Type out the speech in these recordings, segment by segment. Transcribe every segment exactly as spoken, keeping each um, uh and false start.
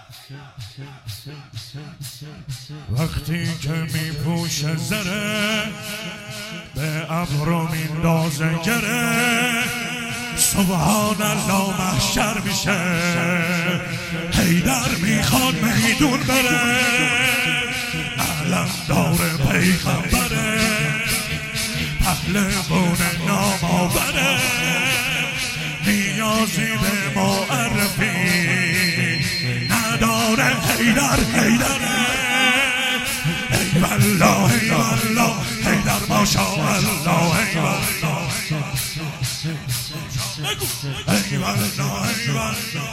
وقتی که می پوشه زره به ابرو میندازه گره سبحان الله محشر میشه حیدر میخواد میدون بره علم داره پیغمبره پهلوان نام آوره نیازی به معرفی نداره حیدر حیدره ای والله ای والله حیدر ماشاءالله ای والله ای والله ای والله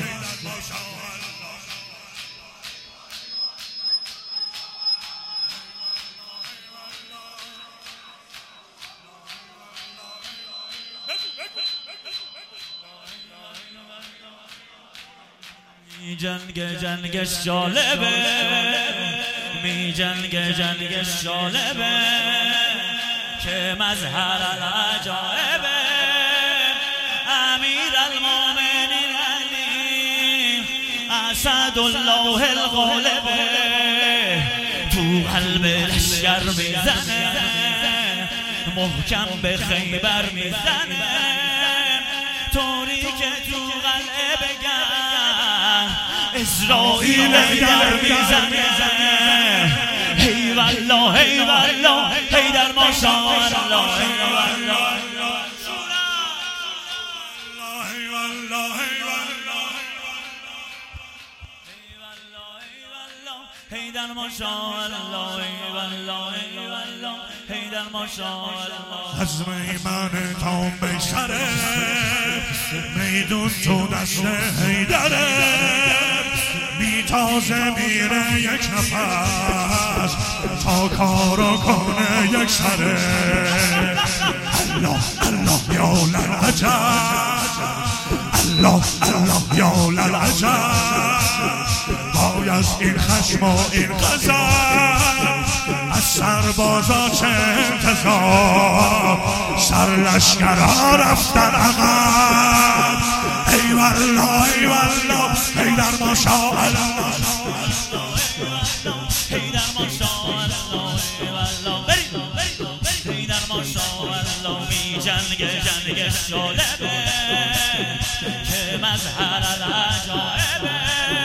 می جنگ جنگش جالبه می جنگ جنگش جالبه که مظهر العجایبه امیر المومنین علی اسد الله الغالبه تو قلب لشکر میزنه محکم به خیبر میزنه طوری که تو قلعه بگن اسرائیل در میزنه هی والله هی والله هی در ماشاءالله هی والله هی والله هی در ماشاءالله هی والله هی والله هی در ماشاءالله از میمن تا میسره میدون تو دست حیدره میتازه میره یک نفس تا کارو کنه یک سره الله الله یا للعجب الله الله یا للعجب باید این خشم و این غضب از سربازا چه انتظار سرلشکرها رفتن عقب ای والله ای والله ای در ماشاءالله ای در ماشاءالله ای والله ای در ماشاءالله می جنگ جنگش جالبه که مظهر العجایبه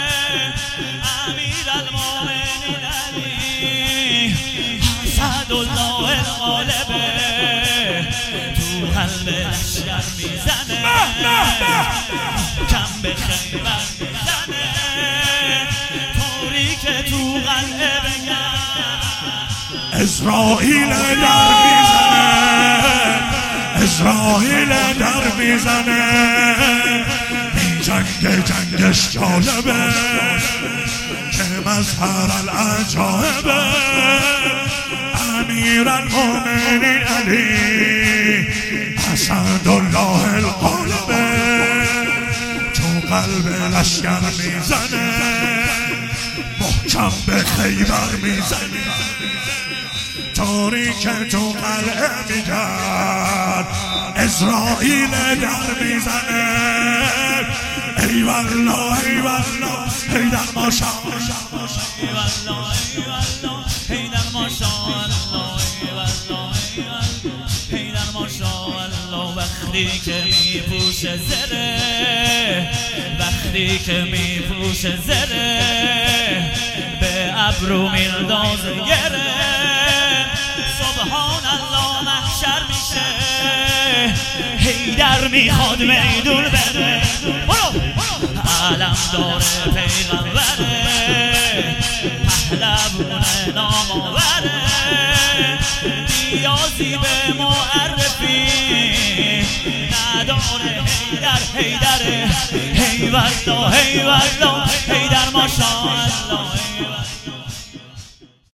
امیر المومنین علی اسد الله الغالبه تو قلب لشکر میزنه کم به خیبر میزنه طوری که تو قلعه بگن اسرائیل در میزنه اسرائیل در میزنه می جنگ جنگش جالبه که مظهر العجایبه امیر المومنین علی اسد الله الغالبه تو قلب لشکر میزنه محکم به خیبر میزنه طوری که تو قلعه میگن اسرائیل در میزنه ای والله ای والله ای در ماشاءالله ای والله ای والله ای در ماشاءالله ای والله ای والله ای در ماشاءالله وقتی که میپوشه زره وقتی که میپوشه زره به ابرو میندازه گره سبحان الله محشر میشه حیدر میخواد میدون بره علم داره پیغمبره پهلوان نام آوره نیازی به معرفی نداره حیدر حیدره هی والله هی والله حیدر ماشاءالله